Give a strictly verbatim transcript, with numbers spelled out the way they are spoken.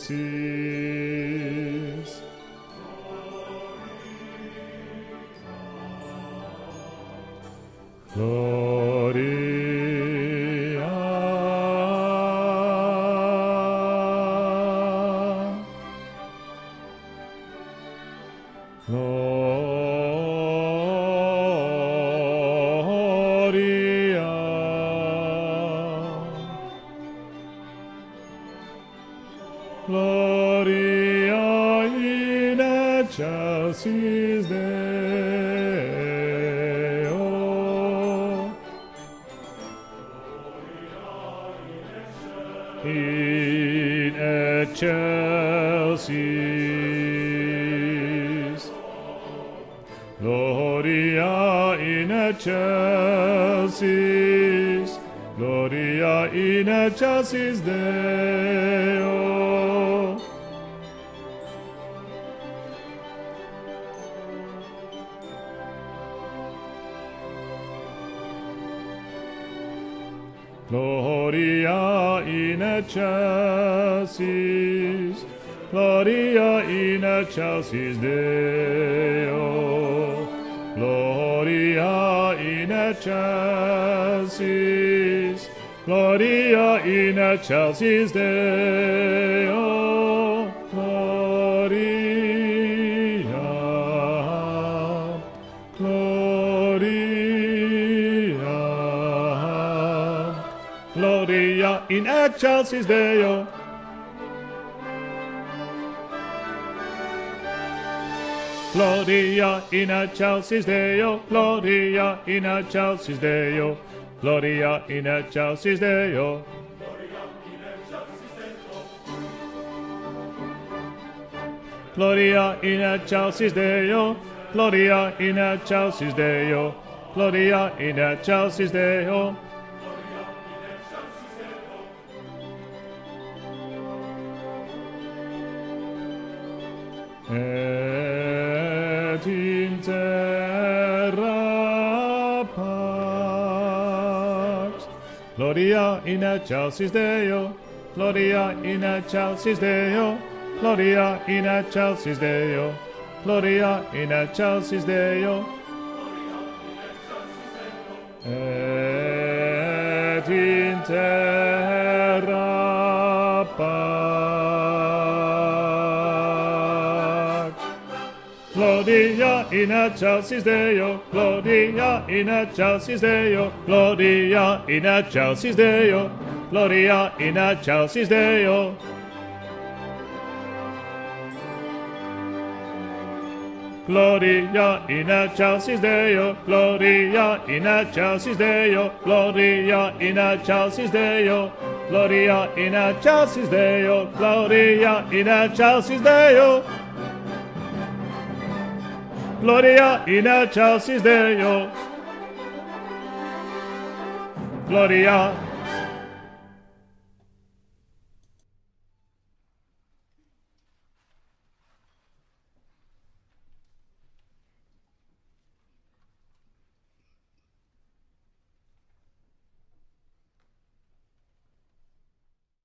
excelsis. Gloria. Gloria. Gloria in excelsis Deo. In excelsis. Gloria in excelsis. Gloria in excelsis Deo. Gloria in excelsis, Gloria in excelsis Deo. Gloria in excelsis, Gloria in excelsis Deo. Gloria, Gloria. Gloria in excelsis Deo. Gloria in excelsis Deo. Gloria in excelsis Deo. Gloria in excelsis Deo. Gloria in excelsis Deo. Gloria in excelsis Deo. Gloria in excelsis Deo. Et in terra pax. Gloria in excelsis Deo. Gloria in excelsis Deo. Gloria in excelsis Deo. Gloria in excelsis Deo. Et in terra pax. Gloria in excelsis Deo. Gloria in excelsis Deo. Gloria in excelsis Deo. Gloria in excelsis Deo. Gloria in excelsis Deo. Gloria in excelsis Deo. Gloria in excelsis Deo. Gloria in excelsis Deo. Gloria in excelsis Deo. Gloria in excelsis Deo. Gloria